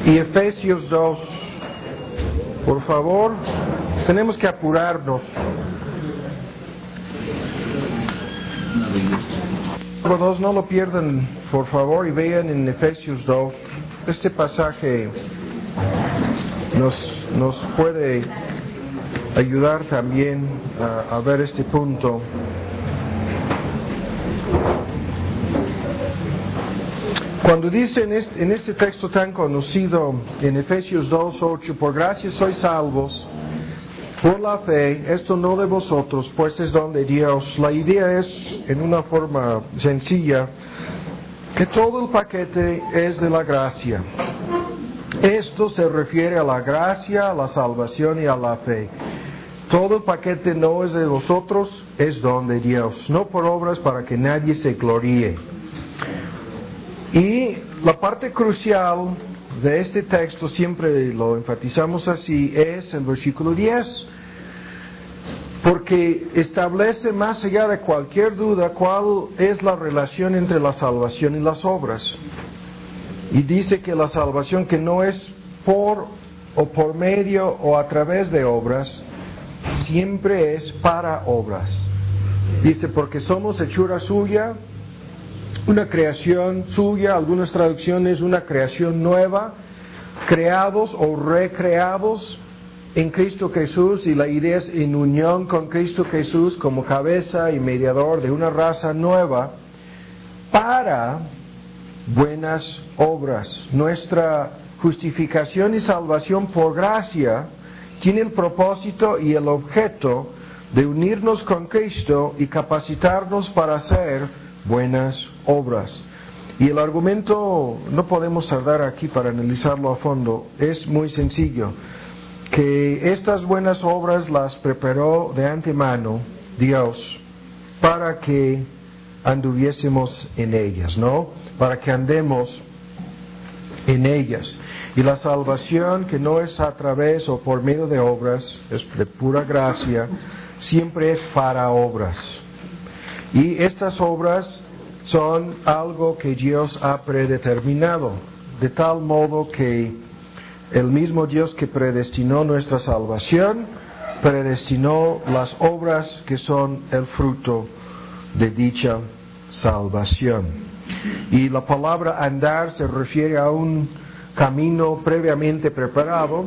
y Efesios 2. Por favor, tenemos que apurarnos. No lo pierdan, por favor, y vean en Efesios 2. Este pasaje nos puede ayudar también a ver este punto. Cuando dice en este texto tan conocido, en Efesios 2:8, por gracia sois salvos por la fe, esto no de vosotros, pues es don de Dios. La idea es, en una forma sencilla, que todo el paquete es de la gracia. Esto se refiere a la gracia, a la salvación y a la fe. Todo el paquete no es de vosotros, es don de Dios, no por obras para que nadie se gloríe. Y la parte crucial de este texto, siempre lo enfatizamos así, es el versículo 10, porque establece más allá de cualquier duda cuál es la relación entre la salvación y las obras. Y dice que la salvación que no es por o por medio o a través de obras, siempre es para obras. Dice, porque somos hechura suya, una creación suya, algunas traducciones, una creación nueva, creados o recreados en Cristo Jesús, y la idea es en unión con Cristo Jesús como cabeza y mediador de una raza nueva, para buenas obras. Nuestra justificación y salvación por gracia tiene el propósito y el objeto de unirnos con Cristo y capacitarnos para hacer buenas obras. Y el argumento, no podemos tardar aquí para analizarlo a fondo, es muy sencillo, que estas buenas obras las preparó de antemano Dios para que anduviésemos en ellas, ¿no? Para que andemos en ellas. Y la salvación, que no es a través o por medio de obras, es de pura gracia, siempre es para obras. Y estas obras son algo que Dios ha predeterminado, de tal modo que el mismo Dios que predestinó nuestra salvación, predestinó las obras que son el fruto de dicha salvación. Y la palabra andar se refiere a un camino previamente preparado,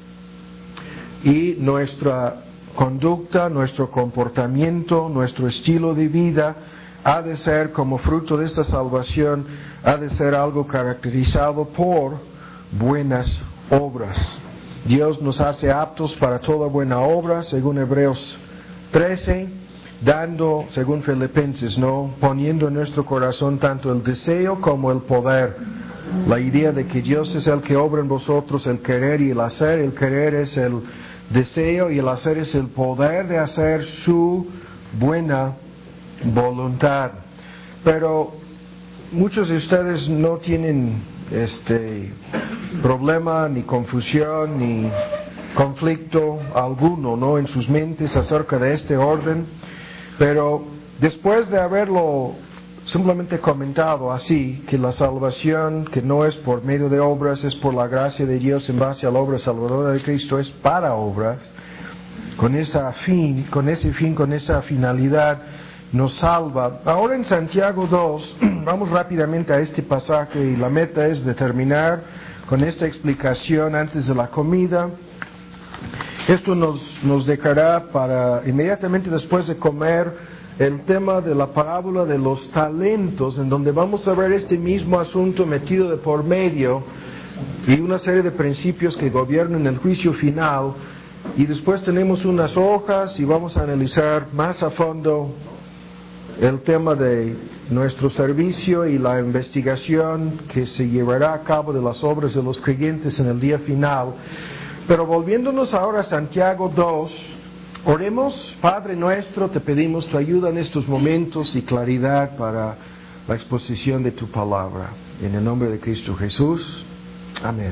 y nuestra conducta, nuestro comportamiento, nuestro estilo de vida ha de ser, como fruto de esta salvación, ha de ser algo caracterizado por buenas obras. Dios nos hace aptos para toda buena obra, según Hebreos 13, dando, según Filipenses, ¿no? Poniendo en nuestro corazón tanto el deseo como el poder. La idea de que Dios es el que obra en vosotros el querer y el hacer. El querer es el deseo y el hacer es el poder de hacer su buena voluntad. Pero muchos de ustedes no tienen problema, ni confusión, ni conflicto alguno, ¿no?, en sus mentes acerca de este orden. Pero después de haberlo simplemente comentado así, que la salvación, que no es por medio de obras, es por la gracia de Dios en base a la obra salvadora de Cristo, es para obras, con esa finalidad nos salva. Ahora en Santiago 2, vamos rápidamente a este pasaje, y la meta es de terminar con esta explicación antes de la comida. Esto nos dejará para inmediatamente después de comer el tema de la parábola de los talentos, en donde vamos a ver este mismo asunto metido de por medio y una serie de principios que gobiernan el juicio final. Y después tenemos unas hojas y vamos a analizar más a fondo el tema de nuestro servicio y la investigación que se llevará a cabo de las obras de los creyentes en el día final. Pero volviéndonos ahora a Santiago 2, oremos. Padre nuestro, te pedimos tu ayuda en estos momentos y claridad para la exposición de tu palabra. En el nombre de Cristo Jesús. Amén.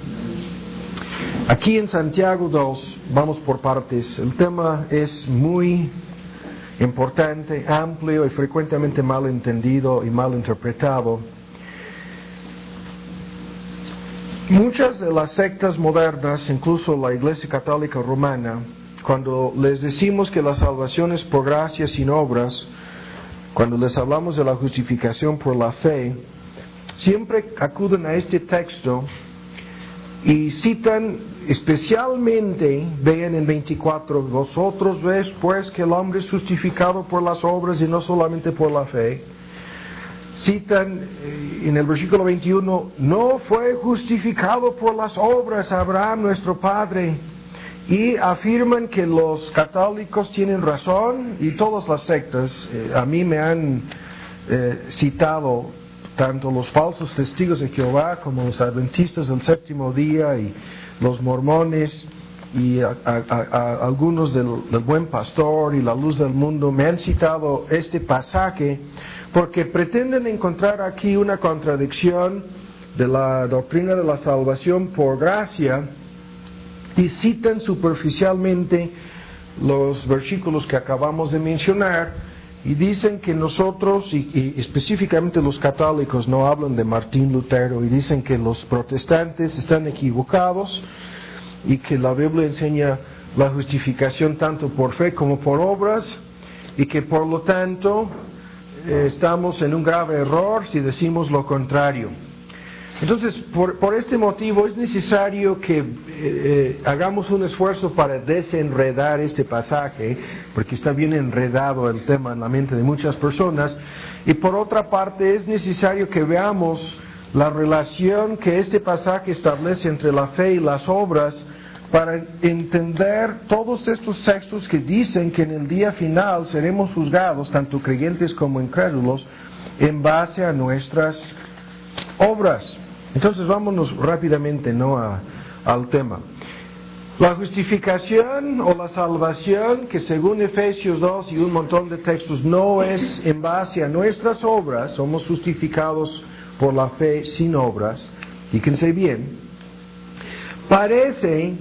Aquí en Santiago 2, vamos por partes. El tema es muy importante, amplio y frecuentemente mal entendido y mal interpretado. Muchas de las sectas modernas, incluso la Iglesia Católica Romana, cuando les decimos que la salvación es por gracia sin obras, cuando les hablamos de la justificación por la fe, siempre acuden a este texto y citan especialmente, vean en 24, vosotros ves pues que el hombre es justificado por las obras y no solamente por la fe. Citan en el versículo 21, no fue justificado por las obras Abraham nuestro padre, y afirman que los católicos tienen razón, y todas las sectas a mí me han citado, tanto los falsos testigos de Jehová como los adventistas del séptimo día y los mormones y algunos del Buen Pastor y la Luz del Mundo me han citado este pasaje porque pretenden encontrar aquí una contradicción de la doctrina de la salvación por gracia y citan superficialmente los versículos que acabamos de mencionar y dicen que nosotros, y específicamente los católicos, no hablan de Martín Lutero, y dicen que los protestantes están equivocados y que la Biblia enseña la justificación tanto por fe como por obras y que por lo tanto estamos en un grave error si decimos lo contrario. Entonces, por este motivo es necesario que hagamos un esfuerzo para desenredar este pasaje, porque está bien enredado el tema en la mente de muchas personas, y por otra parte es necesario que veamos la relación que este pasaje establece entre la fe y las obras para entender todos estos textos que dicen que en el día final seremos juzgados, tanto creyentes como incrédulos, en base a nuestras obras. Entonces vámonos rápidamente al tema. La justificación o la salvación, que según Efesios 2 y un montón de textos no es en base a nuestras obras, somos justificados por la fe sin obras, fíjense bien, parece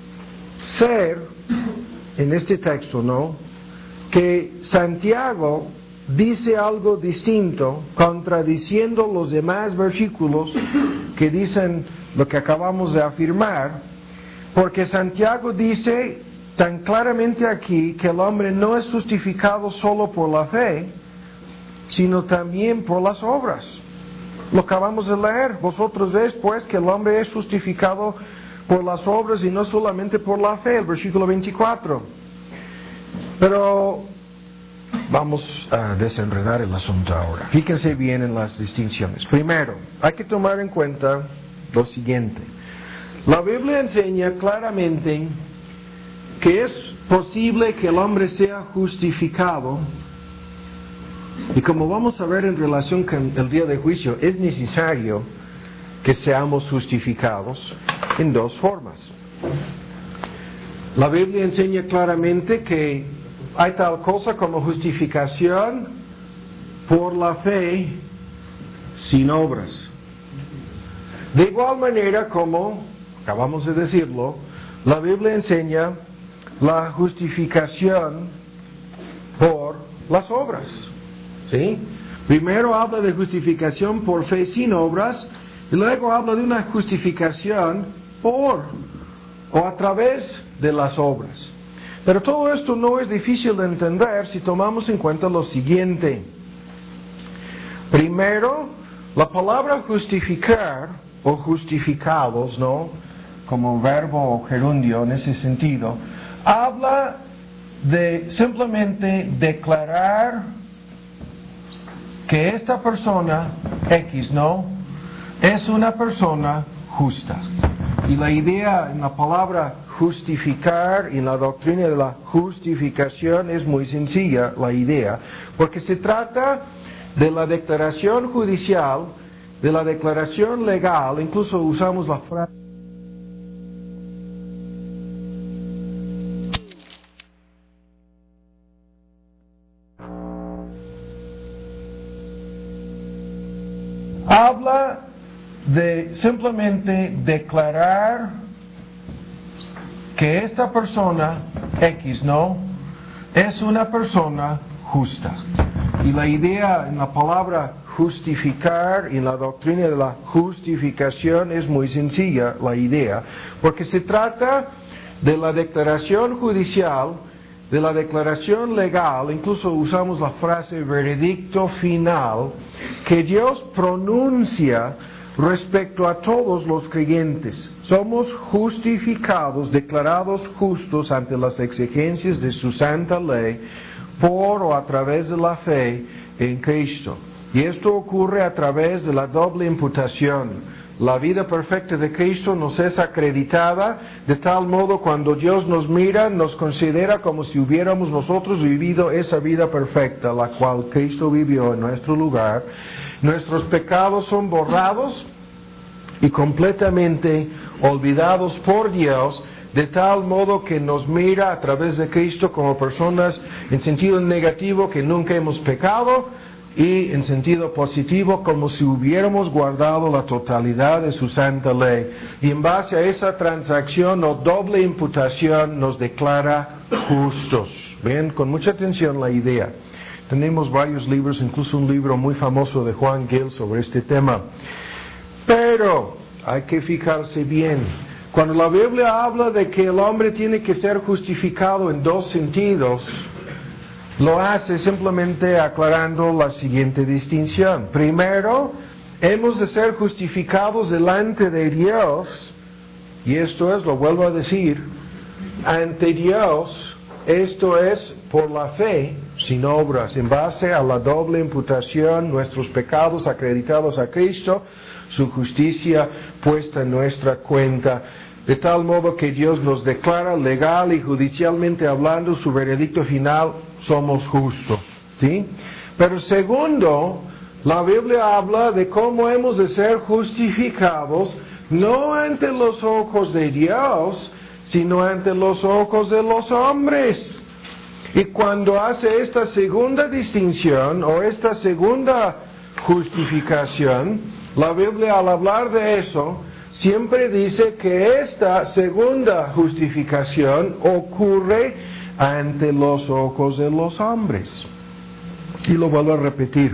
ser, en este texto, ¿no?, que Santiago dice algo distinto, contradiciendo los demás versículos que dicen lo que acabamos de afirmar, porque Santiago dice tan claramente aquí que el hombre no es justificado solo por la fe, sino también por las obras. Lo acabamos de leer. Vosotros veis pues que el hombre es justificado por las obras y no solamente por la fe, el versículo 24. Pero vamos a desenredar el asunto ahora. Fíjense bien en las distinciones. Primero, hay que tomar en cuenta lo siguiente. La Biblia enseña claramente que es posible que el hombre sea justificado, y como vamos a ver en relación con el día de juicio, es necesario que seamos justificados en dos formas. La Biblia enseña claramente que hay tal cosa como justificación por la fe sin obras. De igual manera como, acabamos de decirlo, la Biblia enseña la justificación por las obras. ¿Sí? Primero habla de justificación por fe sin obras y luego habla de una justificación por o a través de las obras. Pero todo esto no es difícil de entender si tomamos en cuenta lo siguiente. Primero, la palabra justificar o justificados, ¿no?, como verbo o gerundio en ese sentido, habla de simplemente declarar que esta persona X, ¿no?, es una persona justa. Y la idea en la palabra justificar y en la doctrina de la justificación es muy sencilla, la idea, porque se trata de la declaración judicial, de la declaración legal, incluso usamos la frase habla de simplemente declarar que esta persona X, ¿no?, es una persona justa. Y la idea en la palabra justificar, y en la doctrina de la justificación es muy sencilla la idea, porque se trata de la declaración judicial, de la declaración legal, incluso usamos la frase veredicto final, que Dios pronuncia respecto a todos los creyentes. Somos justificados, declarados justos ante las exigencias de su santa ley, por o a través de la fe en Cristo. Y esto ocurre a través de la doble imputación. La vida perfecta de Cristo nos es acreditada, de tal modo cuando Dios nos mira, nos considera como si hubiéramos nosotros vivido esa vida perfecta, la cual Cristo vivió en nuestro lugar. Nuestros pecados son borrados y completamente olvidados por Dios, de tal modo que nos mira a través de Cristo como personas en sentido negativo que nunca hemos pecado, y en sentido positivo como si hubiéramos guardado la totalidad de su santa ley. Y en base a esa transacción o doble imputación nos declara justos. Ven con mucha atención la idea. Tenemos varios libros, incluso un libro muy famoso de Juan Gill sobre este tema. Pero hay que fijarse bien. Cuando la Biblia habla de que el hombre tiene que ser justificado en dos sentidos, lo hace simplemente aclarando la siguiente distinción. Primero, hemos de ser justificados delante de Dios, y esto es, lo vuelvo a decir, ante Dios, esto es por la fe, sin obras, en base a la doble imputación, nuestros pecados acreditados a Cristo, su justicia puesta en nuestra cuenta, de tal modo que Dios nos declara legal y judicialmente hablando su veredicto final, somos justos, ¿sí? Pero segundo, la Biblia habla de cómo hemos de ser justificados, no ante los ojos de Dios, sino ante los ojos de los hombres. Y cuando hace esta segunda distinción, o esta segunda justificación, la Biblia al hablar de eso, siempre dice que esta segunda justificación ocurre ante los ojos de los hombres. Y lo vuelvo a repetir.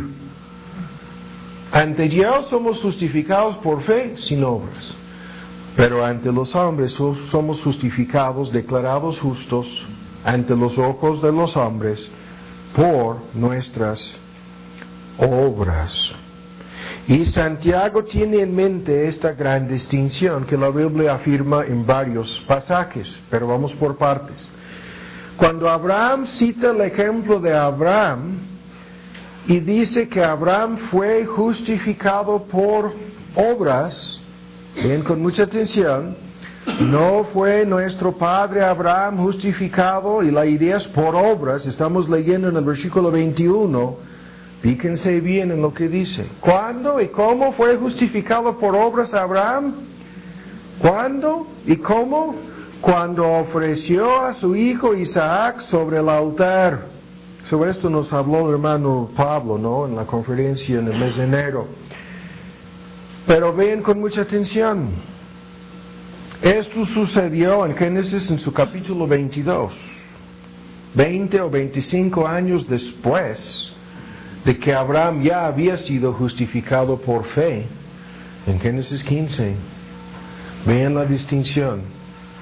Ante Dios somos justificados por fe, sin obras. Pero ante los hombres somos justificados, declarados justos, ante los ojos de los hombres, por nuestras obras. Y Santiago tiene en mente esta gran distinción que la Biblia afirma en varios pasajes, pero vamos por partes. Cuando Abraham cita el ejemplo de Abraham y dice que Abraham fue justificado por obras, ven con mucha atención, no fue nuestro padre Abraham justificado, y la idea es por obras. Estamos leyendo en el versículo 21, fíjense bien en lo que dice. ¿Cuándo y cómo fue justificado por obras Abraham? ¿Cuándo y cómo? Cuando ofreció a su hijo Isaac sobre el altar. Sobre esto nos habló el hermano Pablo, ¿no? En la conferencia en el mes de enero. Pero ven con mucha atención. Esto sucedió en Génesis en su capítulo 22. 20 o 25 años después de que Abraham ya había sido justificado por fe. En Génesis 15. Vean la distinción.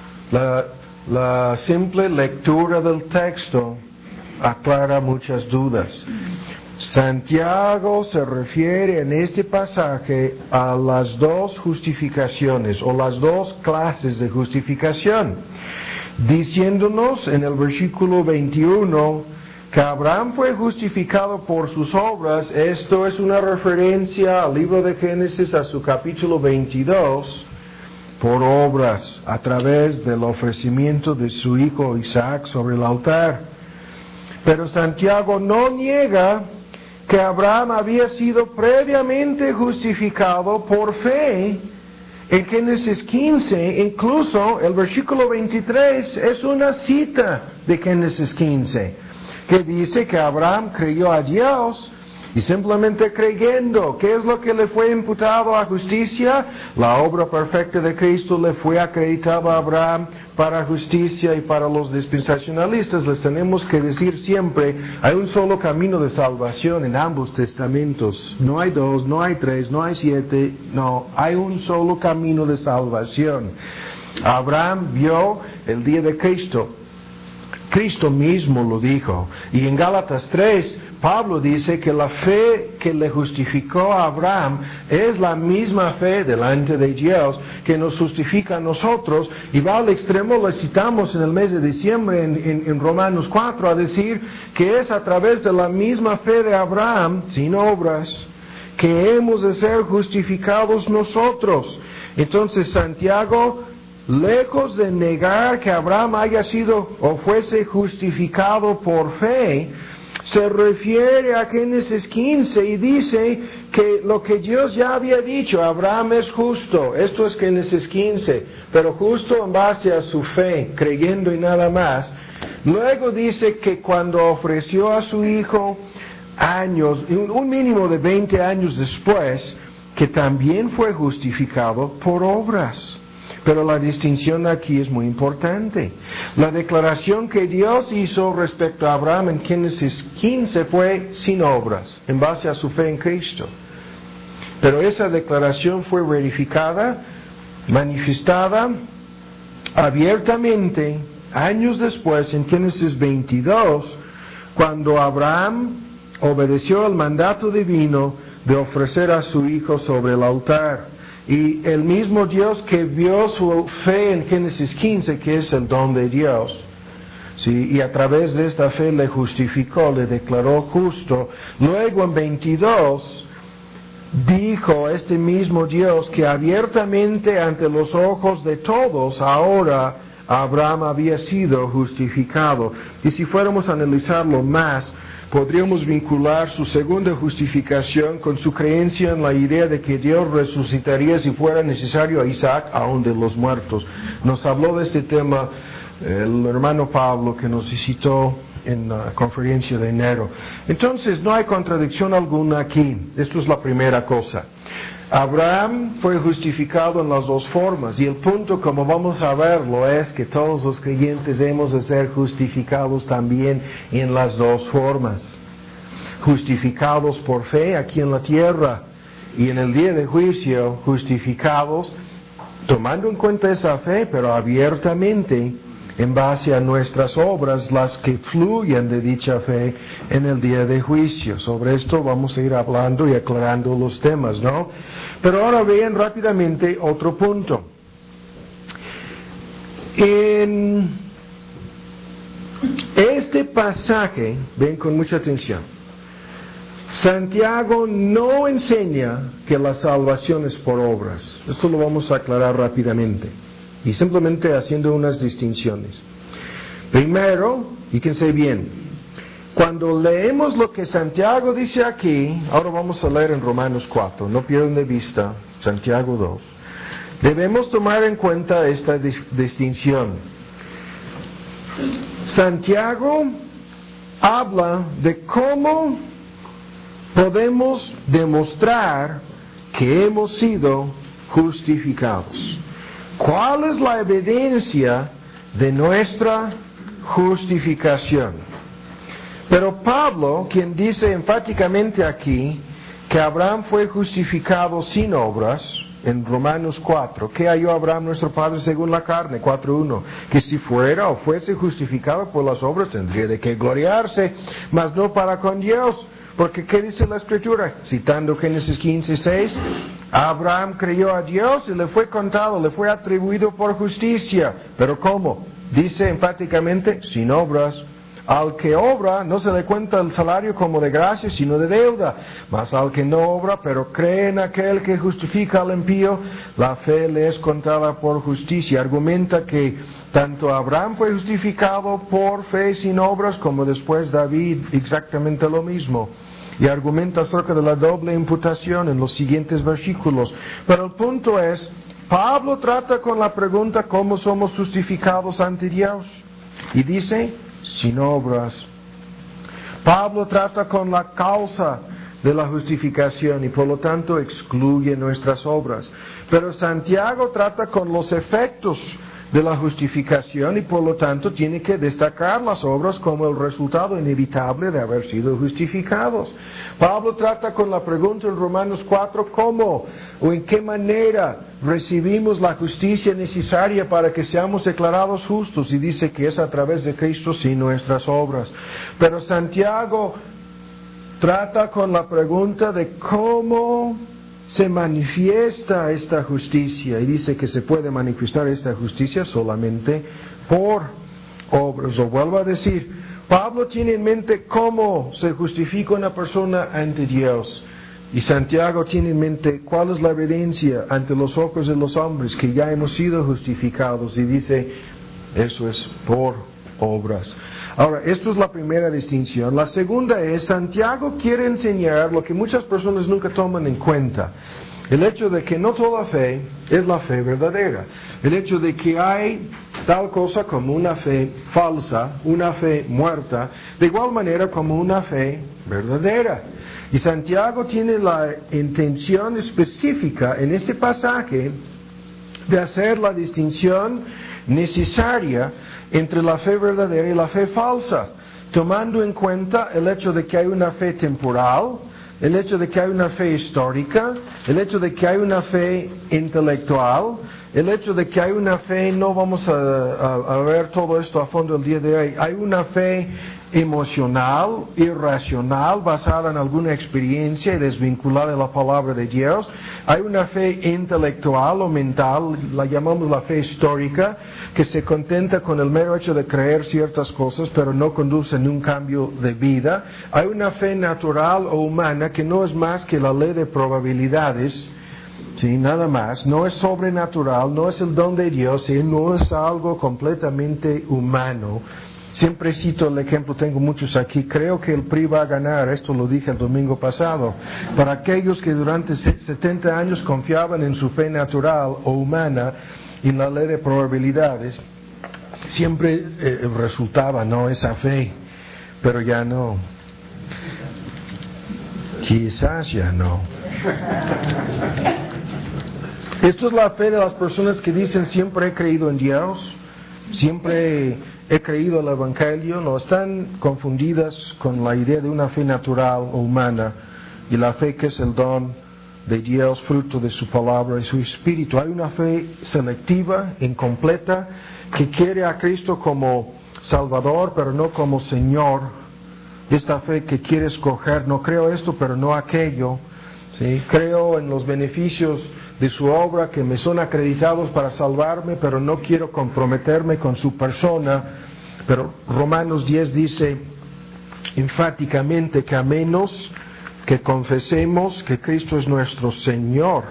La simple lectura del texto aclara muchas dudas. Santiago se refiere en este pasaje a las dos justificaciones o las dos clases de justificación, diciéndonos en el versículo 21 que Abraham fue justificado por sus obras. Esto es una referencia al libro de Génesis, a su capítulo 22, por obras, a través del ofrecimiento de su hijo Isaac sobre el altar. Pero Santiago no niega que Abraham había sido previamente justificado por fe. En Génesis 15, incluso el versículo 23 es una cita de Génesis 15, que dice que Abraham creyó a Dios y simplemente creyendo. ¿Qué es lo que le fue imputado a justicia? La obra perfecta de Cristo le fue acreditada a Abraham para justicia, y para los dispensacionalistas les tenemos que decir siempre, hay un solo camino de salvación en ambos testamentos. No hay dos, no hay tres, no hay siete, no, hay un solo camino de salvación. Abraham vio el día de Cristo. Cristo mismo lo dijo. Y en Gálatas 3, Pablo dice que la fe que le justificó a Abraham es la misma fe delante de Dios que nos justifica a nosotros. Y va al extremo, lo citamos en el mes de diciembre en Romanos 4, a decir que es a través de la misma fe de Abraham, sin obras, que hemos de ser justificados nosotros. Entonces Santiago, lejos de negar que Abraham haya sido o fuese justificado por fe, se refiere a Génesis 15 y dice que lo que Dios ya había dicho, Abraham es justo. Esto es Génesis 15, pero justo en base a su fe, creyendo y nada más. Luego dice que cuando ofreció a su hijo años, un mínimo de 20 años después, que también fue justificado por obras. Pero la distinción aquí es muy importante. La declaración que Dios hizo respecto a Abraham en Génesis 15 fue sin obras, en base a su fe en Cristo. Pero esa declaración fue verificada, manifestada abiertamente años después en Génesis 22, cuando Abraham obedeció al mandato divino de ofrecer a su hijo sobre el altar. Y el mismo Dios que vio su fe en Génesis 15, que es el don de Dios, ¿sí? Y a través de esta fe le justificó, le declaró justo. Luego en 22 dijo este mismo Dios que abiertamente ante los ojos de todos ahora Abraham había sido justificado. Y si fuéramos a analizarlo más, podríamos vincular su segunda justificación con su creencia en la idea de que Dios resucitaría si fuera necesario a Isaac aún de los muertos. Nos habló de este tema el hermano Pablo, que nos visitó en la conferencia de enero. Entonces no hay contradicción alguna aquí. Esto es la primera cosa. Abraham fue justificado en las dos formas, y el punto, como vamos a verlo, es que todos los creyentes hemos de ser justificados también en las dos formas. Justificados por fe aquí en la tierra, y en el día de juicio justificados tomando en cuenta esa fe, pero abiertamente en base a nuestras obras, las que fluyen de dicha fe en el día de juicio. Sobre esto vamos a ir hablando y aclarando los temas, ¿no? Pero ahora vean rápidamente otro punto. En este pasaje, ven con mucha atención, Santiago no enseña que la salvación es por obras. Esto lo vamos a aclarar rápidamente. Y simplemente haciendo unas distinciones. Primero, fíjense bien, cuando leemos lo que Santiago dice aquí, ahora vamos a leer en Romanos 4, no pierdan de vista Santiago 2, debemos tomar en cuenta esta distinción. Santiago habla de cómo podemos demostrar que hemos sido justificados. ¿Cuál es la evidencia de nuestra justificación? Pero Pablo, quien dice enfáticamente aquí que Abraham fue justificado sin obras, en Romanos 4, ¿qué halló Abraham nuestro padre según la carne? 4:1, que si fuera o fuese justificado por las obras tendría de qué gloriarse, mas no para con Dios. Porque ¿qué dice la Escritura? Citando Génesis 15:6, Abraham creyó a Dios y le fue contado, le fue atribuido por justicia. ¿Pero cómo? Dice enfáticamente, sin obras. Al que obra no se le cuenta el salario como de gracia, sino de deuda. Mas al que no obra, pero cree en aquel que justifica al impío, la fe le es contada por justicia. Argumenta que tanto Abraham fue justificado por fe sin obras, como después David, exactamente lo mismo. Y argumenta acerca de la doble imputación en los siguientes versículos. Pero el punto es, Pablo trata con la pregunta cómo somos justificados ante Dios. Y dice, sin obras. Pablo trata con la causa de la justificación y por lo tanto excluye nuestras obras. Pero Santiago trata con los efectos de la justificación y por lo tanto tiene que destacar las obras como el resultado inevitable de haber sido justificados. Pablo trata con la pregunta en Romanos 4, ¿cómo o en qué manera recibimos la justicia necesaria para que seamos declarados justos? Y dice que es a través de Cristo sin nuestras obras. Pero Santiago trata con la pregunta de cómo se manifiesta esta justicia y dice que se puede manifestar esta justicia solamente por obras. O vuelvo a decir, Pablo tiene en mente cómo se justifica una persona ante Dios y Santiago tiene en mente cuál es la evidencia ante los ojos de los hombres que ya hemos sido justificados y dice, eso es por obras. Ahora, esto es la primera distinción. La segunda es, Santiago quiere enseñar lo que muchas personas nunca toman en cuenta. El hecho de que no toda fe es la fe verdadera. El hecho de que hay tal cosa como una fe falsa, una fe muerta, de igual manera como una fe verdadera. Y Santiago tiene la intención específica en este pasaje de hacer la distinción necesaria entre la fe verdadera y la fe falsa, tomando en cuenta el hecho de que hay una fe temporal, el hecho de que hay una fe histórica, el hecho de que hay una fe intelectual, el hecho de que hay una fe, no vamos a ver todo esto a fondo el día de hoy, hay una fe emocional, irracional, basada en alguna experiencia y desvinculada de la palabra de Dios. Hay una fe intelectual o mental, la llamamos la fe histórica, que se contenta con el mero hecho de creer ciertas cosas, pero no conduce a un cambio de vida. Hay una fe natural o humana que no es más que la ley de probabilidades, sí, nada más. No es sobrenatural, no es el don de Dios, y no es algo completamente humano. Siempre cito el ejemplo, tengo muchos aquí, creo que el PRI va a ganar, esto lo dije el domingo pasado. Para aquellos que durante 70 años confiaban en su fe natural o humana y la ley de probabilidades, siempre resultaba, ¿no?, esa fe, pero ya no. Quizás ya no. Esto es la fe de las personas que dicen siempre he creído en Dios, siempre he creído el Evangelio. No están confundidas con la idea de una fe natural o humana y la fe que es el don de Dios, fruto de su palabra y su espíritu. Hay una fe selectiva, incompleta, que quiere a Cristo como Salvador, pero no como Señor. Esta fe que quiere escoger, no creo esto, pero no aquello. ¿Sí? Creo en los beneficios de su obra que me son acreditados para salvarme, pero no quiero comprometerme con su persona. Pero Romanos 10 dice enfáticamente que a menos que confesemos que Cristo es nuestro Señor,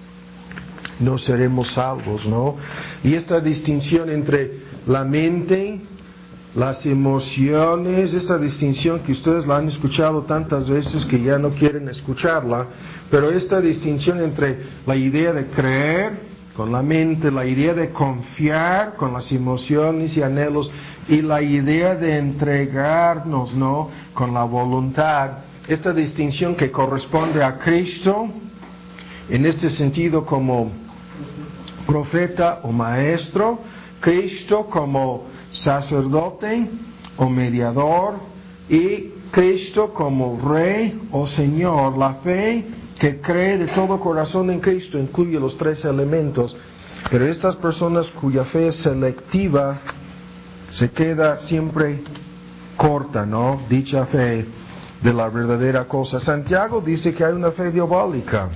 no seremos salvos, ¿no? Y esta distinción entre la mente, las emociones, esta distinción que ustedes la han escuchado tantas veces que ya no quieren escucharla, pero esta distinción entre la idea de creer con la mente, la idea de confiar con las emociones y anhelos, y la idea de entregarnos, ¿no?, con la voluntad, esta distinción que corresponde a Cristo, en este sentido como profeta o maestro, Cristo como sacerdote o mediador y Cristo como Rey o Señor. La fe que cree de todo corazón en Cristo incluye los tres elementos, pero estas personas cuya fe es selectiva se queda siempre corta, ¿no?, dicha fe de la verdadera cosa. Santiago dice que hay una fe diabólica,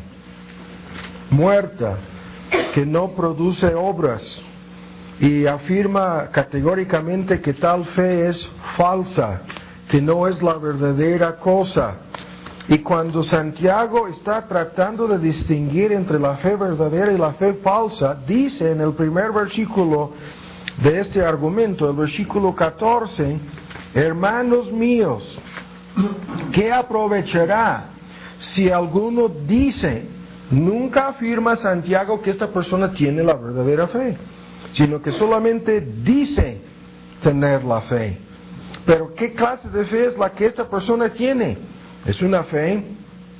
muerta, que no produce obras, y afirma categóricamente que tal fe es falsa, que no es la verdadera cosa. Y cuando Santiago está tratando de distinguir entre la fe verdadera y la fe falsa, dice en el primer versículo de este argumento, el versículo 14, hermanos míos, ¿qué aprovechará si alguno dice? Nunca afirma Santiago que esta persona tiene la verdadera fe, sino que solamente dice tener la fe. Pero ¿qué clase de fe es la que esta persona tiene? Es una fe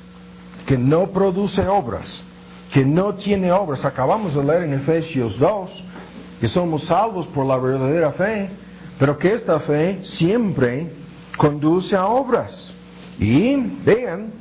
que no produce obras, que no tiene obras. Acabamos de leer en Efesios 2 que somos salvos por la verdadera fe, pero que esta fe siempre conduce a obras. Y vean,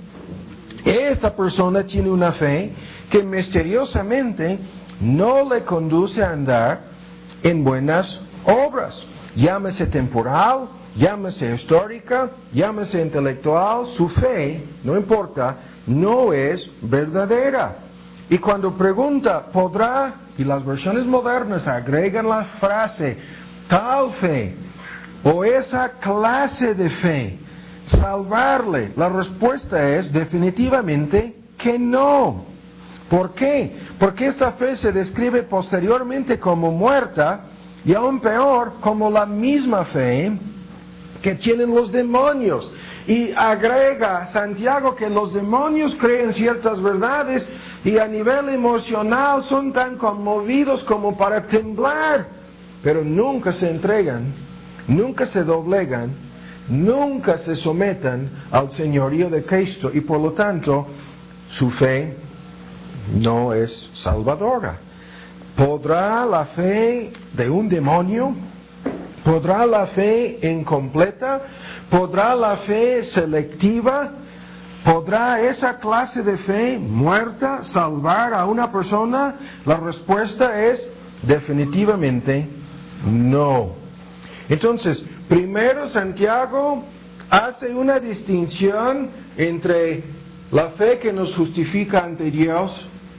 esta persona tiene una fe que misteriosamente no le conduce a andar en buenas obras. Llámese temporal, llámese histórica, llámese intelectual, su fe, no importa, no es verdadera. Y cuando pregunta, ¿podrá? Y las versiones modernas agregan la frase, tal fe o esa clase de fe, salvarle. La respuesta es definitivamente que no. ¿Por qué? Porque esta fe se describe posteriormente como muerta y aún peor, como la misma fe que tienen los demonios. Y agrega Santiago que los demonios creen ciertas verdades y a nivel emocional son tan conmovidos como para temblar, pero nunca se entregan, nunca se doblegan, nunca se sometan al señorío de Cristo y por lo tanto su fe no es salvadora. ¿Podrá la fe de un demonio? ¿Podrá la fe incompleta? ¿Podrá la fe selectiva? ¿Podrá esa clase de fe muerta salvar a una persona? La respuesta es definitivamente no. Entonces, primero Santiago hace una distinción entre la fe que nos justifica ante Dios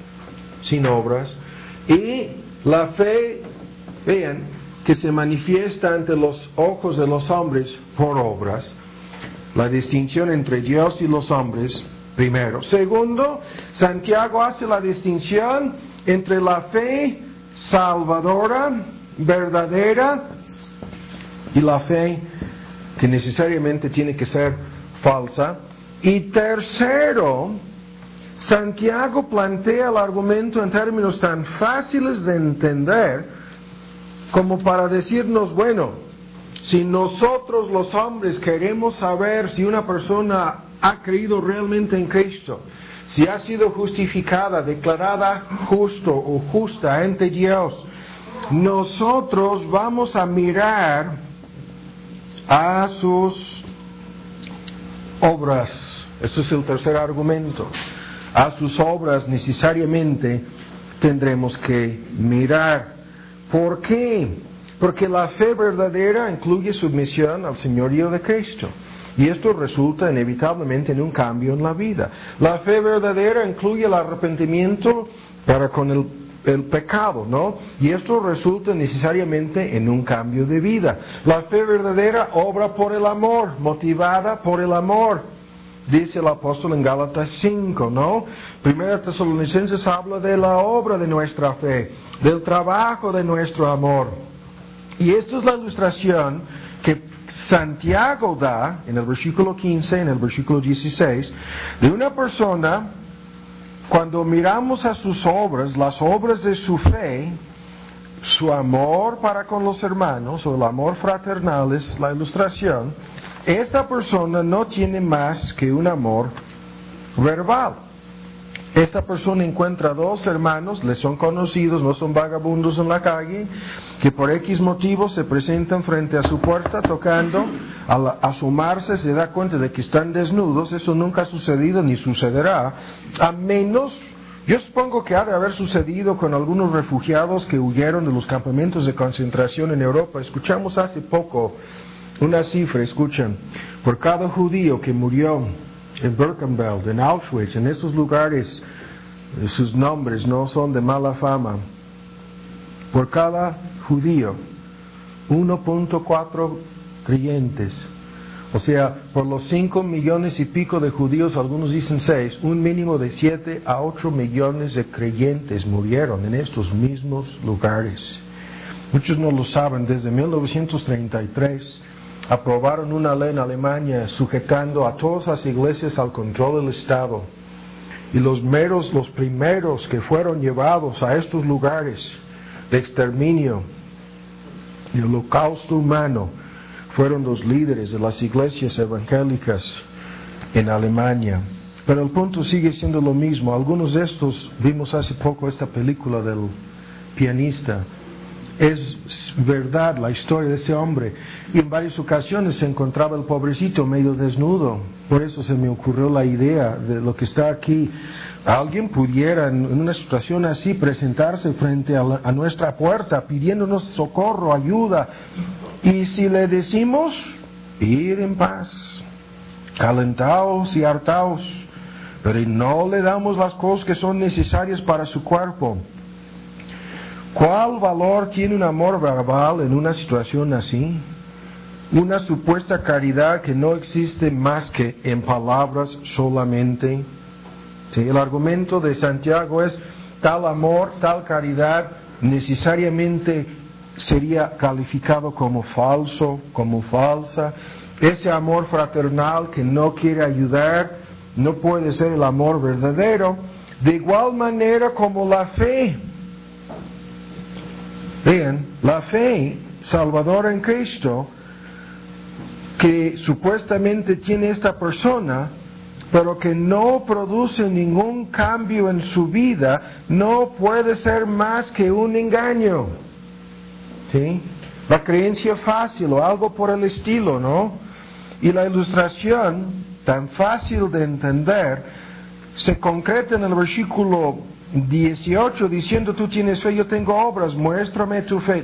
sin obras y la fe, vean, que se manifiesta ante los ojos de los hombres por obras. La distinción entre Dios y los hombres, primero. Segundo, Santiago hace la distinción entre la fe salvadora, verdadera, y la fe que necesariamente tiene que ser falsa. Y tercero, Santiago plantea el argumento en términos tan fáciles de entender como para decirnos, bueno, si nosotros los hombres queremos saber si una persona ha creído realmente en Cristo, si ha sido justificada, declarada justo o justa ante Dios, nosotros vamos a mirar a sus obras. Este es el tercer argumento. A sus obras necesariamente tendremos que mirar. ¿Por qué? Porque la fe verdadera incluye sumisión al señorío de Cristo. Y esto resulta inevitablemente en un cambio en la vida. La fe verdadera incluye el arrepentimiento para con el pecado, ¿no? Y esto resulta necesariamente en un cambio de vida. La fe verdadera obra por el amor, motivada por el amor. Dice el apóstol en Gálatas 5, ¿no? Primera Tesalonicenses habla de la obra de nuestra fe, del trabajo de nuestro amor. Y esta es la ilustración que Santiago da en el versículo 15, en el versículo 16, de una persona, cuando miramos a sus obras, las obras de su fe, su amor para con los hermanos, o el amor fraternal es la ilustración. Esta persona no tiene más que un amor verbal. Esta persona encuentra dos hermanos, les son conocidos, no son vagabundos en la calle, que por X motivos se presentan frente a su puerta tocando, al asomarse se da cuenta de que están desnudos. Eso nunca ha sucedido ni sucederá, a menos, yo supongo que ha de haber sucedido con algunos refugiados que huyeron de los campamentos de concentración en Europa. Escuchamos hace poco una cifra, escuchen, por cada judío que murió en Birkenfeld, en Auschwitz, en estos lugares, sus nombres no son de mala fama, por cada judío, 1.4 creyentes. O sea, por los 5 millones y pico de judíos, algunos dicen 6, un mínimo de 7 a 8 millones de creyentes murieron en estos mismos lugares. Muchos no lo saben, desde 1933 aprobaron una ley en Alemania sujetando a todas las iglesias al control del Estado. Y los primeros que fueron llevados a estos lugares de exterminio y holocausto humano fueron los líderes de las iglesias evangélicas en Alemania. Pero el punto sigue siendo lo mismo. Algunos de estos, vimos hace poco esta película del pianista. Es verdad la historia de ese hombre. Y en varias ocasiones se encontraba el pobrecito medio desnudo. Por eso se me ocurrió la idea de lo que está aquí. Alguien pudiera en una situación así presentarse frente a nuestra puerta pidiéndonos socorro, ayuda. Y si le decimos, ir en paz, calentaos y hartaos, pero no le damos las cosas que son necesarias para su cuerpo. ¿Cuál valor tiene un amor verbal en una situación así? Una supuesta caridad que no existe más que en palabras solamente. Sí, el argumento de Santiago es tal amor, tal caridad necesariamente sería calificado como falso, como falsa. Ese amor fraternal que no quiere ayudar no puede ser el amor verdadero. De igual manera como la fe. Vean, la fe salvadora en Cristo que supuestamente tiene esta persona, pero que no produce ningún cambio en su vida, no puede ser más que un engaño. ¿Sí? La creencia fácil o algo por el estilo, ¿no? Y la ilustración, tan fácil de entender, se concreta en el versículo 18 diciendo: tú tienes fe, yo tengo obras, muéstrame tu fe.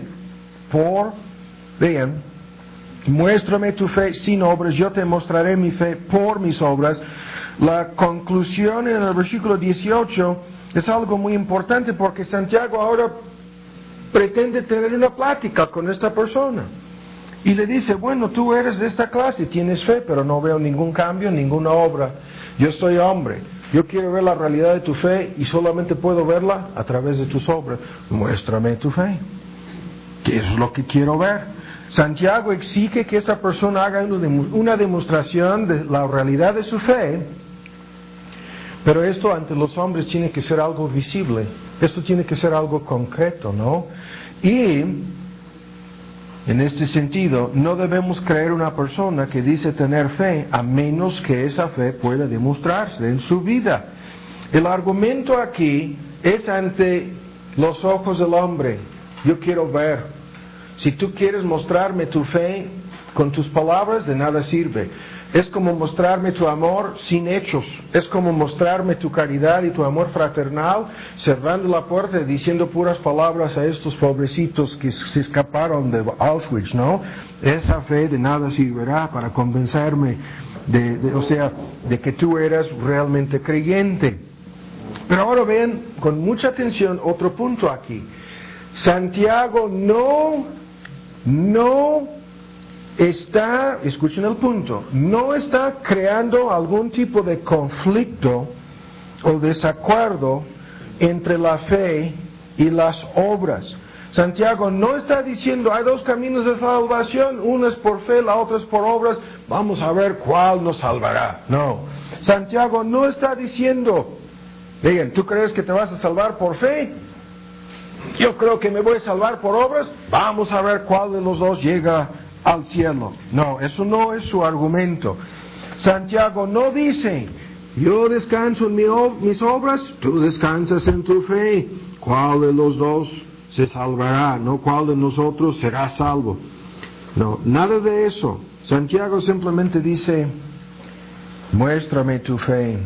Vean, muéstrame tu fe sin obras, yo te mostraré mi fe por mis obras. La conclusión en el versículo 18 es algo muy importante porque Santiago ahora pretende tener una plática con esta persona. Y le dice: bueno, tú eres de esta clase, tienes fe, pero no veo ningún cambio, ninguna obra. Yo soy hombre, yo quiero ver la realidad de tu fe y solamente puedo verla a través de tus obras. Muéstrame tu fe, que eso es lo que quiero ver. Santiago exige que esta persona haga una demostración de la realidad de su fe, pero esto ante los hombres tiene que ser algo visible, esto tiene que ser algo concreto, ¿no? Y en este sentido, no debemos creer una persona que dice tener fe a menos que esa fe pueda demostrarse en su vida. El argumento aquí es ante los ojos del hombre. Yo quiero ver. Si tú quieres mostrarme tu fe con tus palabras, de nada sirve. Es como mostrarme tu amor sin hechos. Es como mostrarme tu caridad y tu amor fraternal, cerrando la puerta y diciendo puras palabras a estos pobrecitos que se escaparon de Auschwitz, ¿no? Esa fe de nada servirá para convencerme de que tú eras realmente creyente. Pero ahora ven con mucha atención otro punto aquí. Santiago no está, escuchen el punto, no está creando algún tipo de conflicto o desacuerdo entre la fe y las obras. Santiago no está diciendo hay dos caminos de salvación, uno es por fe, la otra es por obras, vamos a ver cuál nos salvará. No, Santiago no está diciendo, digan, ¿tú crees que te vas a salvar por fe? Yo creo que me voy a salvar por obras, vamos a ver cuál de los dos llega al cielo. No, eso no es su argumento. Santiago no dice, yo descanso en mis obras, tú descansas en tu fe. ¿Cuál de los dos se salvará? No, ¿cuál de nosotros será salvo? No, nada de eso. Santiago simplemente dice, muéstrame tu fe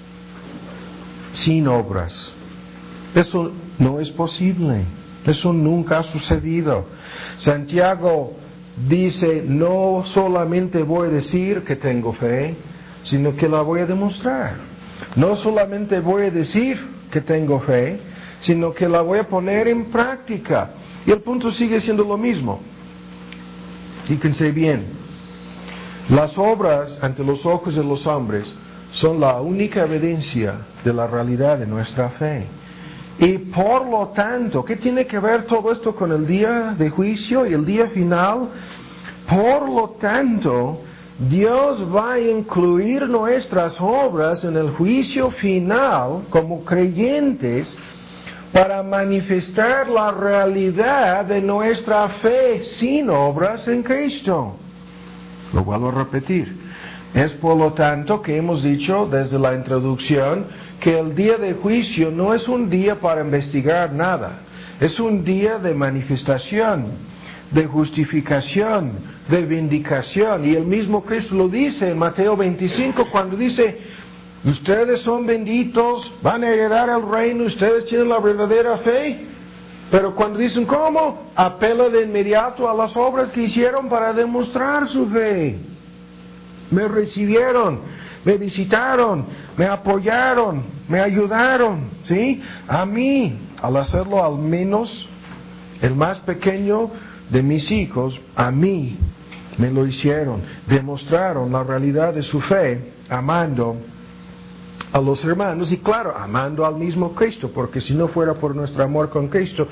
sin obras. Eso no es posible. Eso nunca ha sucedido. Santiago dice, no solamente voy a decir que tengo fe, sino que la voy a demostrar. No solamente voy a decir que tengo fe, sino que la voy a poner en práctica. Y el punto sigue siendo lo mismo. Fíjense bien, las obras ante los ojos de los hombres son la única evidencia de la realidad de nuestra fe. Y por lo tanto, ¿qué tiene que ver todo esto con el día de juicio y el día final? Por lo tanto, Dios va a incluir nuestras obras en el juicio final como creyentes para manifestar la realidad de nuestra fe sin obras en Cristo. Lo vuelvo a repetir. Es por lo tanto que hemos dicho desde la introducción que el día de juicio no es un día para investigar nada, es un día de manifestación, de justificación, de vindicación. Y el mismo Cristo lo dice en Mateo 25 cuando dice: ustedes son benditos, van a heredar el reino, ustedes tienen la verdadera fe. Pero cuando dicen ¿cómo? Apela de inmediato a las obras que hicieron para demostrar su fe. Me recibieron, me visitaron, me apoyaron, me ayudaron, ¿sí? A mí, al hacerlo al menos el más pequeño de mis hijos, a mí me lo hicieron. Demostraron la realidad de su fe, amando a los hermanos y claro, amando al mismo Cristo, porque si no fuera por nuestro amor con Cristo,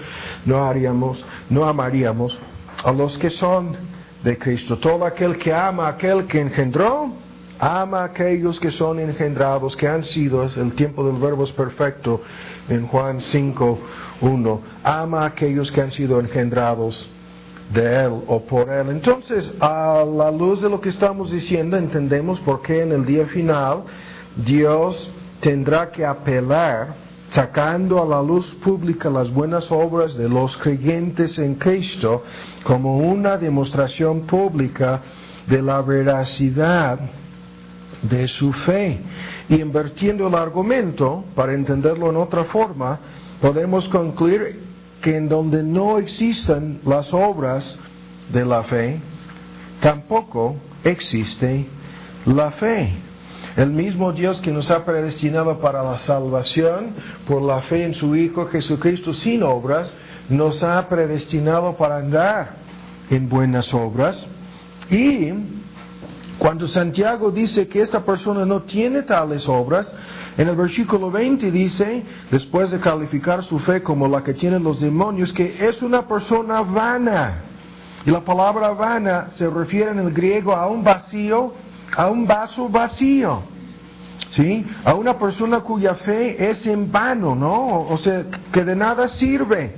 no amaríamos a los que son de Cristo. Todo aquel que ama a aquel que engendró, ama a aquellos que son engendrados, que han sido, es el tiempo del verbo es perfecto en Juan 5:1, ama a aquellos que han sido engendrados de Él o por Él. Entonces, a la luz de lo que estamos diciendo, entendemos por qué en el día final Dios tendrá que apelar, sacando a la luz pública las buenas obras de los creyentes en Cristo como una demostración pública de la veracidad de su fe. Y invirtiendo el argumento, para entenderlo en otra forma, podemos concluir que en donde no existan las obras de la fe, tampoco existe la fe. El mismo Dios que nos ha predestinado para la salvación por la fe en su Hijo Jesucristo sin obras, nos ha predestinado para andar en buenas obras. Y cuando Santiago dice que esta persona no tiene tales obras, en el versículo 20 dice, después de calificar su fe como la que tienen los demonios, que es una persona vana. Y la palabra vana se refiere en el griego a un vacío, a un vaso vacío, ¿sí? A una persona cuya fe es en vano, ¿no? O sea, que de nada sirve.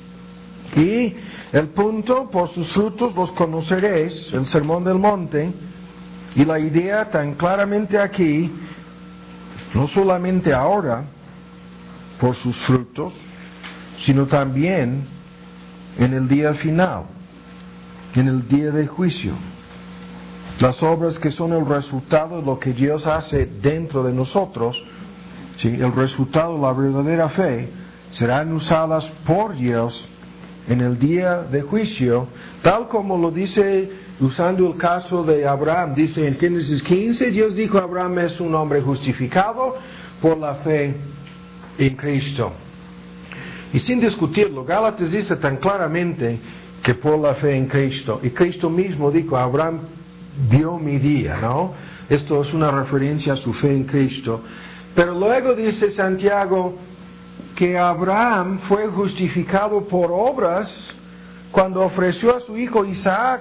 Y el punto, por sus frutos los conoceréis, el Sermón del Monte, y la idea tan claramente aquí, no solamente ahora, por sus frutos, sino también en el día final, en el día de juicio. Las obras que son el resultado de lo que Dios hace dentro de nosotros, ¿sí? El resultado de la verdadera fe, serán usadas por Dios en el día de juicio, tal como lo dice usando el caso de Abraham. Dice en Génesis 15, Dios dijo: Abraham es un hombre justificado por la fe en Cristo. Y sin discutirlo, Gálatas dice tan claramente que por la fe en Cristo. Y Cristo mismo dijo: Abraham vio mi día, ¿no? Esto es una referencia a su fe en Cristo. Pero luego dice Santiago que Abraham fue justificado por obras cuando ofreció a su hijo Isaac,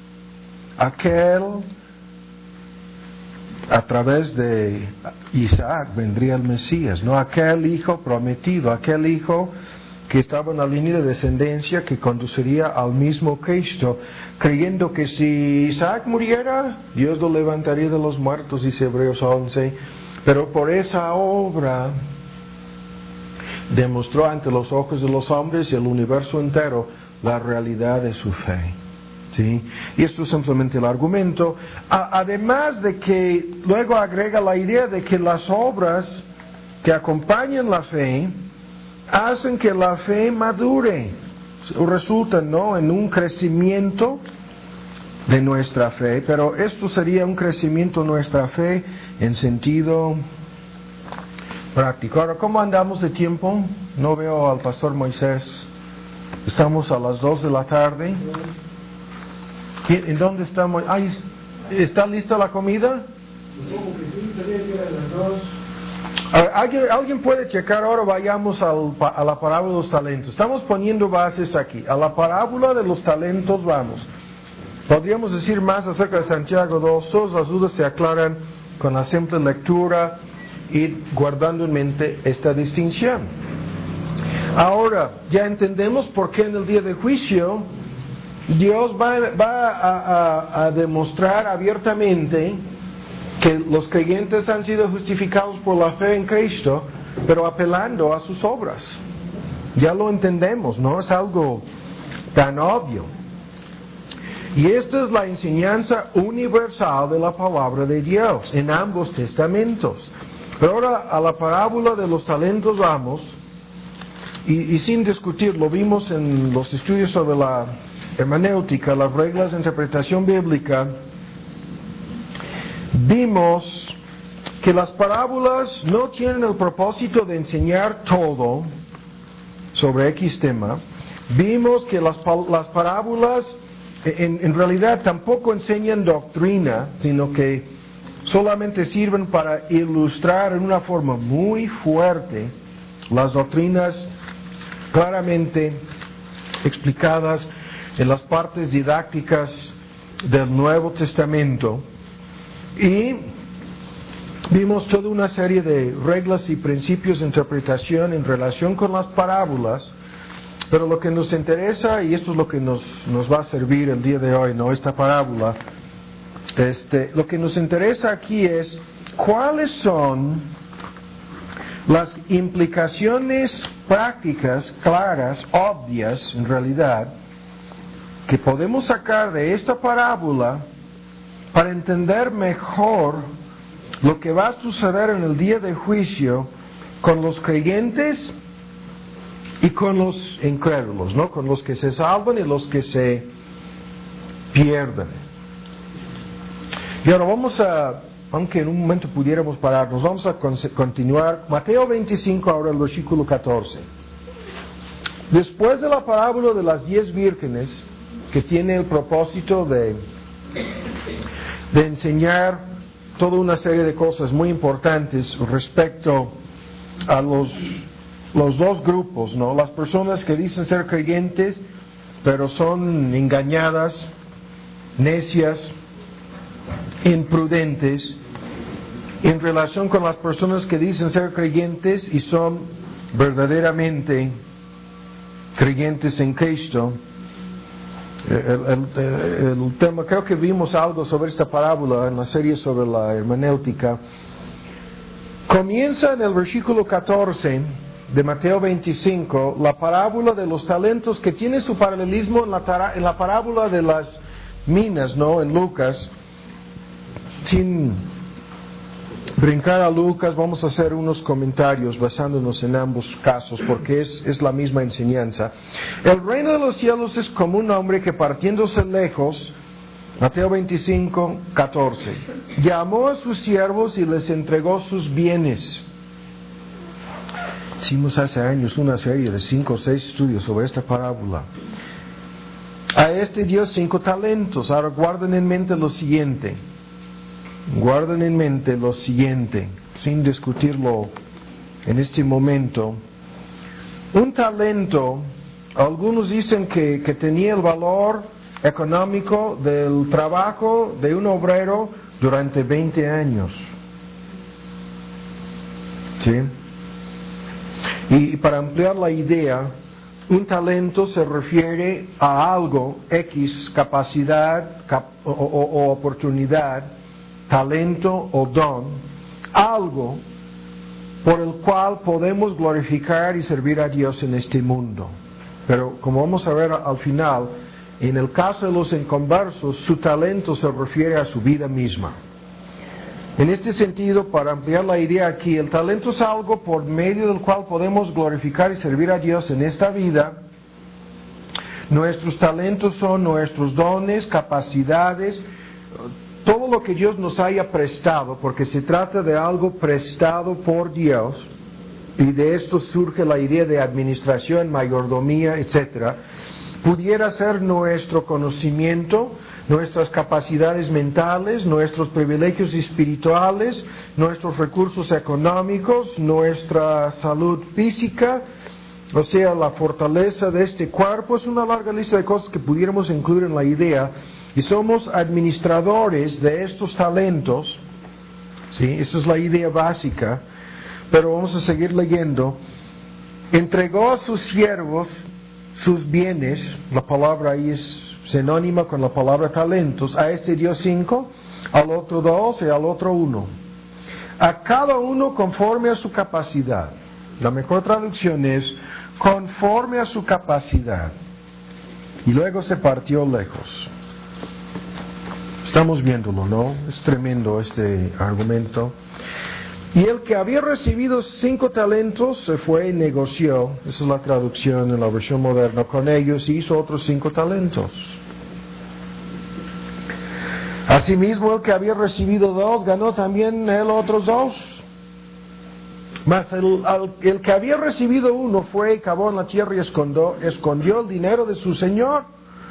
a través de Isaac vendría el Mesías, ¿no? Aquel hijo prometido, aquel hijo que estaba en la línea de descendencia que conduciría al mismo Cristo, creyendo que si Isaac muriera, Dios lo levantaría de los muertos, dice Hebreos 11, pero por esa obra demostró ante los ojos de los hombres y el universo entero la realidad de su fe. ¿Sí? Y esto es simplemente el argumento, además de que luego agrega la idea de que las obras que acompañan la fe hacen que la fe madure, resultan, ¿no?, en un crecimiento de nuestra fe, pero esto sería un crecimiento de nuestra fe en sentido práctico. Ahora, ¿cómo andamos de tiempo? No veo al pastor Moisés. Estamos a las 2 de la tarde. ¿En dónde estamos? Ay, ¿está lista la comida? ¿Alguien puede checar ahora? Vayamos a la parábola de los talentos. Estamos poniendo bases aquí. A la parábola de los talentos vamos. Podríamos decir más acerca de Santiago 2. Todas las dudas se aclaran con la simple lectura y guardando en mente esta distinción. Ahora, ya entendemos por qué en el día de juicio Dios va a demostrar abiertamente que los creyentes han sido justificados por la fe en Cristo, pero apelando a sus obras. Ya lo entendemos, no es algo tan obvio. Y esta es la enseñanza universal de la palabra de Dios en ambos testamentos. Pero ahora a la parábola de los talentos vamos, y sin discutir, lo vimos en los estudios sobre la hermenéutica, las reglas de interpretación bíblica. Vimos que las parábolas no tienen el propósito de enseñar todo sobre X tema. Vimos que las parábolas en realidad tampoco enseñan doctrina, sino que solamente sirven para ilustrar en una forma muy fuerte las doctrinas claramente explicadas en las partes didácticas del Nuevo Testamento. Y vimos toda una serie de reglas y principios de interpretación en relación con las parábolas, pero lo que nos interesa, y esto es lo que nos va a servir el día de hoy, ¿no? Esta parábola, lo que nos interesa aquí es cuáles son las implicaciones prácticas, claras, obvias, en realidad, que podemos sacar de esta parábola para entender mejor lo que va a suceder en el día de juicio con los creyentes y con los incrédulos, ¿no? Con los que se salvan y los que se pierden. Y ahora vamos a, aunque en un momento pudiéramos pararnos, vamos a continuar. Mateo 25, ahora el versículo 14. Después de la parábola de las 10 vírgenes, que tiene el propósito de enseñar toda una serie de cosas muy importantes respecto a los dos grupos, ¿no? Las personas que dicen ser creyentes, pero son engañadas, necias, imprudentes, en relación con las personas que dicen ser creyentes y son verdaderamente creyentes en Cristo. El tema, creo que vimos algo sobre esta parábola en la serie sobre la hermenéutica. Comienza en el versículo 14 de Mateo 25 la parábola de los talentos, que tiene su paralelismo en la parábola de las minas, ¿no? En Lucas. Sin brincar a Lucas, vamos a hacer unos comentarios basándonos en ambos casos, porque es la misma enseñanza. El reino de los cielos es como un hombre que, partiéndose lejos, Mateo 25, 14, llamó a sus siervos y les entregó sus bienes. Hicimos hace años una serie de 5 o 6 estudios sobre esta parábola. A este dio 5 talentos. Ahora guarden en mente lo siguiente. Sin discutirlo en este momento. Un talento, algunos dicen que tenía el valor económico del trabajo de un obrero durante 20 años. ¿Sí? Y para ampliar la idea, un talento se refiere a algo, X, capacidad o oportunidad, talento o don, algo por el cual podemos glorificar y servir a Dios en este mundo. Pero como vamos a ver al final, en el caso de los inconversos, su talento se refiere a su vida misma. En este sentido, para ampliar la idea aquí, el talento es algo por medio del cual podemos glorificar y servir a Dios en esta vida. Nuestros talentos son nuestros dones, capacidades, todo lo que Dios nos haya prestado, porque se trata de algo prestado por Dios, y de esto surge la idea de administración, mayordomía, etc. Pudiera ser nuestro conocimiento, nuestras capacidades mentales, nuestros privilegios espirituales, nuestros recursos económicos, nuestra salud física, o sea, la fortaleza de este cuerpo. Es una larga lista de cosas que pudiéramos incluir en la idea, y somos administradores de estos talentos. ¿Sí? Esa es la idea básica, pero vamos a seguir leyendo. Entregó a sus siervos sus bienes, la palabra ahí es sinónima con la palabra talentos. A este dio 5, al otro 2 y al otro 1. A cada uno conforme a su capacidad. La mejor traducción es conforme a su capacidad. Y luego se partió lejos. Estamos viéndolo, ¿no? Es tremendo este argumento. Y el que había recibido 5 talentos se fue y negoció, esa es la traducción en la versión moderna, con ellos y hizo otros 5 talentos. Asimismo, el que había recibido 2 ganó también él otros 2. Mas el que había recibido 1 fue y cavó en la tierra y escondió el dinero de su señor.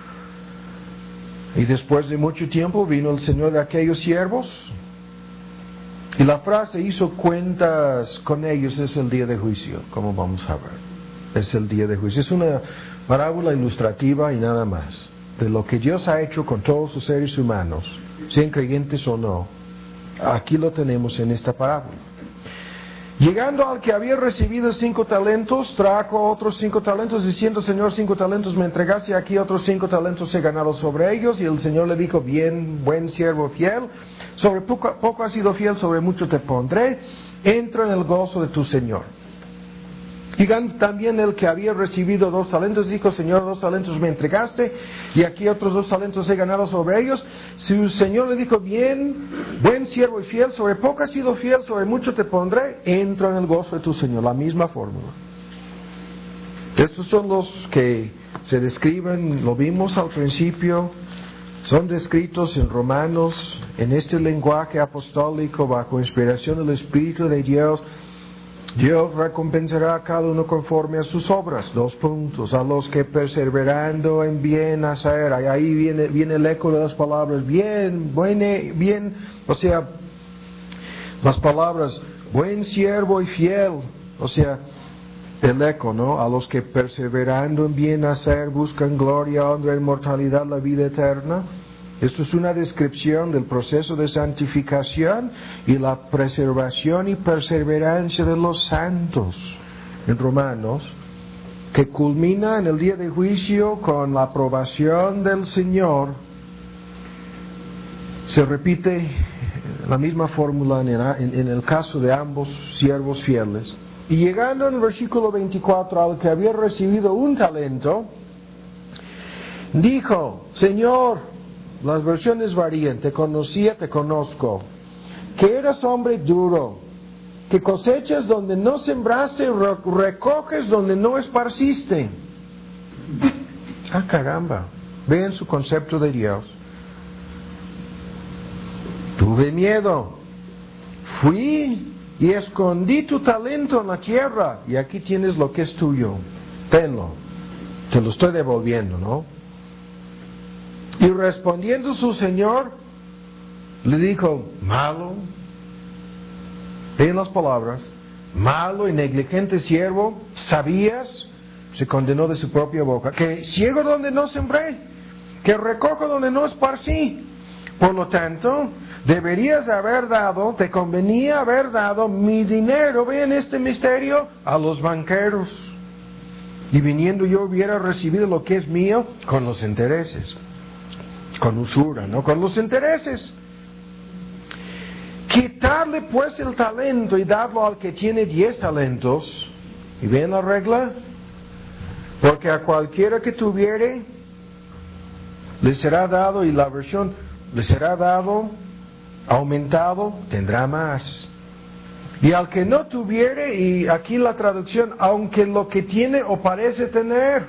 Y después de mucho tiempo vino el señor de aquellos siervos. Y la frase hizo cuentas con ellos es el día de juicio, como vamos a ver. Es el día de juicio. Es una parábola ilustrativa y nada más. De lo que Dios ha hecho con todos sus seres humanos, sean creyentes o no. Aquí lo tenemos en esta parábola. Llegando al que había recibido 5 talentos, trajo otros 5 talentos, diciendo: Señor, 5 talentos me entregaste, aquí otros 5 talentos he ganado sobre ellos. Y el Señor le dijo: bien, buen siervo fiel, sobre poco has sido fiel, sobre mucho te pondré, entra en el gozo de tu Señor. Llegando también el que había recibido 2 talentos, dijo: Señor, 2 talentos me entregaste, y aquí otros 2 talentos he ganado sobre ellos. Su Señor le dijo: bien, buen siervo y fiel, sobre poco has sido fiel, sobre mucho te pondré, entra en el gozo de tu Señor. La misma fórmula. Estos son los que se describen, lo vimos al principio, son descritos en Romanos, en este lenguaje apostólico, bajo inspiración del Espíritu de Dios. Dios recompensará a cada uno conforme a sus obras. 2 puntos. A los que perseverando en bien hacer. Ahí viene el eco de las palabras bien, bien. O sea, las palabras buen siervo y fiel. O sea, el eco, ¿no? A los que perseverando en bien hacer buscan gloria, honra, inmortalidad, la vida eterna. Esto es una descripción del proceso de santificación y la preservación y perseverancia de los santos en Romanos, que culmina en el día de juicio con la aprobación del Señor. Se repite la misma fórmula en el caso de ambos siervos fieles. Y llegando en el versículo 24, al que había recibido 1 talento, dijo: Señor, las versiones varían, te conocía, te conozco, que eras hombre duro, que cosechas donde no sembraste, recoges donde no esparciste. Ah, caramba, vean su concepto de Dios. Tuve miedo, fui y escondí tu talento en la tierra, y aquí tienes lo que es tuyo, tenlo, te lo estoy devolviendo, ¿no? Y respondiendo su señor, le dijo: malo, ven las palabras, malo y negligente siervo, sabías, se condenó de su propia boca, que ciego donde no sembré, que recojo donde no esparcí. Por lo tanto, deberías haber dado, te convenía haber dado mi dinero, vean este misterio, a los banqueros. Y viniendo yo hubiera recibido lo que es mío con los intereses. Con usura, ¿no? Con los intereses. Quitarle pues el talento y darlo al que tiene 10 talentos. ¿Y ven la regla? Porque a cualquiera que tuviere, le será dado, y la versión, le será dado, aumentado, tendrá más. Y al que no tuviere, y aquí la traducción, aunque lo que tiene o parece tener,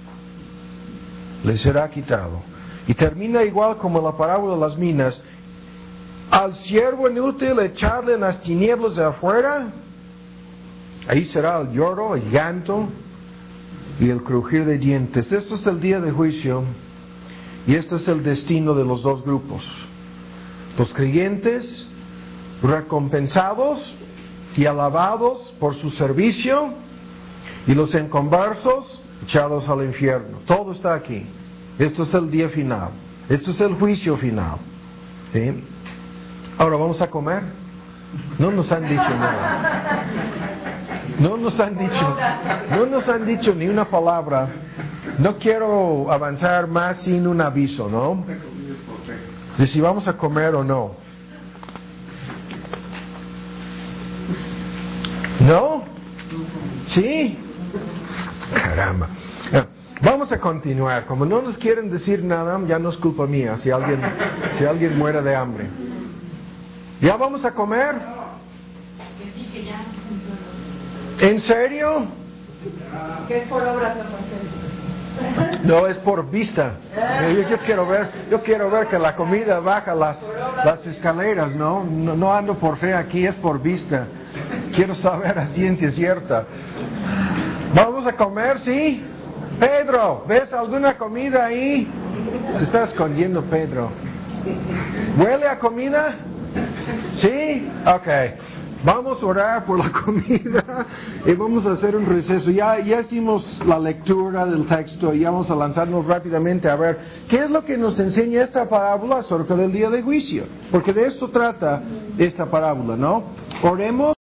le será quitado. Y termina igual como la parábola de las minas. Al siervo inútil echarle en las tinieblas de afuera, ahí será el lloro, el llanto y el crujir de dientes. Esto es el día de juicio, y este es el destino de los 2 grupos. Los creyentes recompensados y alabados por su servicio, y los inconversos echados al infierno. Todo está aquí. Esto es el día final. Esto es el juicio final. ¿Sí? Ahora vamos a comer. No nos han dicho nada. No nos han dicho ni una palabra. No quiero avanzar más sin un aviso, ¿no? de si vamos a comer o no. ¿No? ¿Sí? Caramba. Vamos a continuar. Como no nos quieren decir nada, ya no es culpa mía si alguien muere de hambre. ¿Ya vamos a comer? ¿En serio? ¿Qué es por obras No, es por vista. Yo quiero ver que la comida baja las escaleras, ¿no? No ando por fe aquí, es por vista. Quiero saber a ciencia cierta. ¿Vamos a comer, sí? Pedro, ¿ves alguna comida ahí? Se está escondiendo Pedro. ¿Huele a comida? ¿Sí? Ok. Vamos a orar por la comida y vamos a hacer un receso. Ya hicimos la lectura del texto y vamos a lanzarnos rápidamente a ver qué es lo que nos enseña esta parábola acerca del día de juicio. Porque de esto trata esta parábola, ¿no? Oremos.